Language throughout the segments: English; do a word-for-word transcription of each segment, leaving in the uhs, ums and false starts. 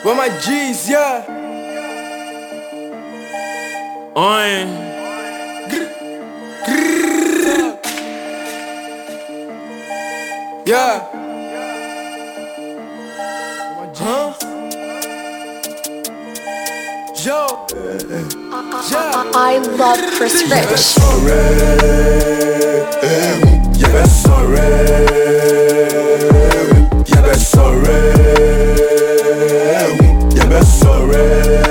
With my G's, yeah. On. Yeah. Huh? Yo. Yeah. I love Chris Rich. Yeah, that's sorry. Yeah, that's sorry. Yeah, that's sorry.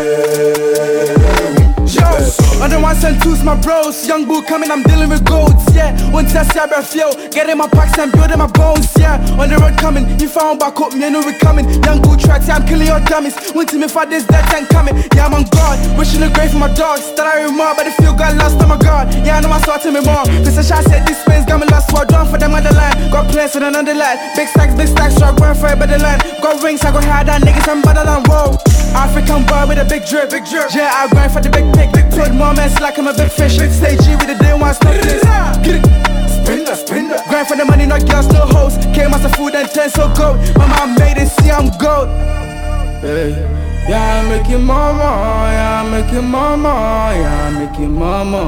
I don't want send twos, my bros. Young boo coming, I'm dealing with goats, yeah. One test, yeah, breath, yo. Getting my packs and building my bones, yeah. On the road coming, you found back up, me, I know we coming. Young boo tracks, yeah, I'm killing your dummies. Went to me for this, that tank coming. Yeah, I'm on guard, wishing the grave for my dogs. That I remember, but the field got lost on my guard. Yeah, I know I saw to me more. Cause the shot said this space got me lost, so I drawn for them on the line. Got plans for another line. Big stacks, big stacks, so I going for it by the line. Got rings, I go hard on niggas, I'm better than whoa. African boy with a big drip, big drip. Yeah, I grind for the big pick, big put more mess like I'm a big fish. Big stage G with the day one stop this. Get it, spin that, spin that. Grind for the money, not girls, no hoes. Came as a food and ten so gold. My mom made it, see I'm gold. Hey, yeah, I make it mama, yeah, I make it mama, yeah, I make it mama.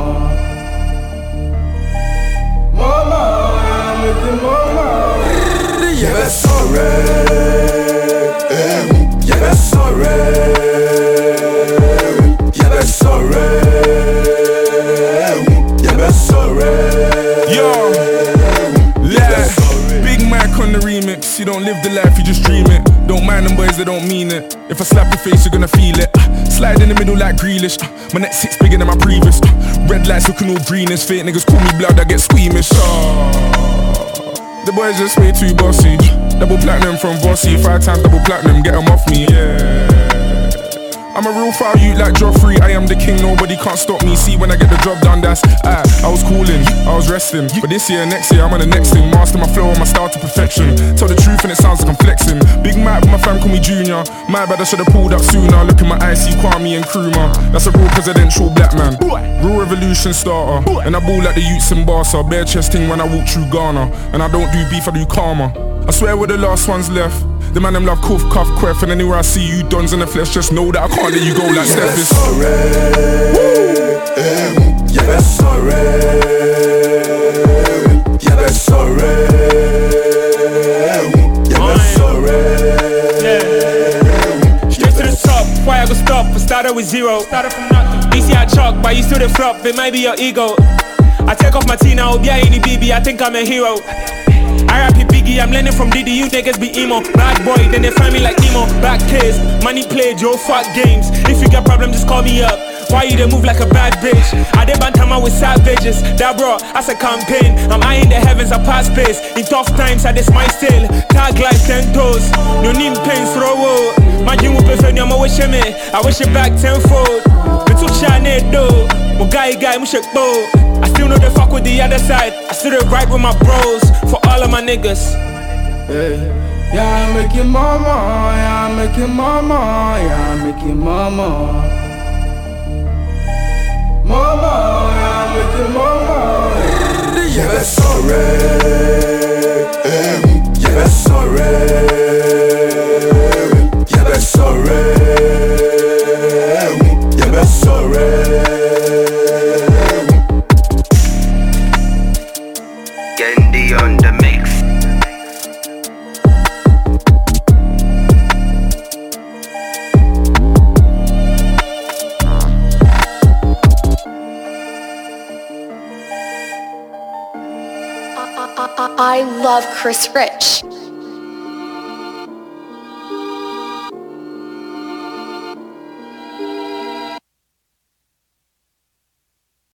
Mama, yeah, I make it mama. Yeah, that's sorry. Yeah, that's sorry. Yeah, that's sorry. Yeah, that's sorry. Yo, yeah. Big Mac on the remix. You don't live the life, you just dream it. Don't mind them boys, they don't mean it. If I slap your face, you're gonna feel it. Slide in the middle like Grealish. My neck six bigger than my previous. Red lights looking all greenish. Fake niggas call me blood, I get squeamish. The boys just way too bossy. Double platinum from Bossy. Five times double platinum, get them off me, yeah. I'm a real foul youth like Joffrey. I am the king, nobody can't stop me. See when I get the job done, that's ah, I was cooling, I was resting. But this year, next year, I'm on the next thing. Master my flow and my style to perfection. Tell the truth and it sounds like I'm flexing. Big Mike, but my fam call me Junior. My bad, I should've pulled up sooner. Look in my eyes, see Kwame and Nkrumah. That's a real presidential black man. Real revolution starter. And I ball like the youths in Barca. Bare chesting when I walk through Ghana. And I don't do beef, I do karma. I swear we're the last ones left. The man them love cuff, cuff, queff. And anywhere I see you dons in the flesh, just know that I can't let you go like Steph is. Yeah, that's sorry. Yeah, that's sorry. Yeah, that's sorry. Yeah. Straight to the top, why I go stop? I started with zero. Started from nothing. D C I chalk, but you still the flop. It might be your ego. I take off my T now, yeah, any B B. I think I'm a hero. R I P Biggie, I'm learning from Diddy, you niggas be emo. Bad boy, then they find me like Nemo. Back case, money played, yo, fuck games. If you got problem, just call me up. Why you they move like a bad bitch? I did bantama with savages. That bro, that's a campaign. I'm high in the heavens, I pass space. In tough times, I just my still. Tag life, ten toes. No need pain, throw. My dream will prefer me, I'm a wish me. I wish it back tenfold. We took Shane though. My guy, guy, mushak bow. I still know the fuck with the other side. I still ride with my bros. For all of my niggas. Hey, yeah, I make it mama, yeah, I make it mama, yeah, I make it mama. Mama, yeah, I make it mama. Yeah, that's sorry. Yeah, that's sorry. Yeah, that's sorry. Yeah, that's sorry. Gendy on the mix. I love Chris Rich.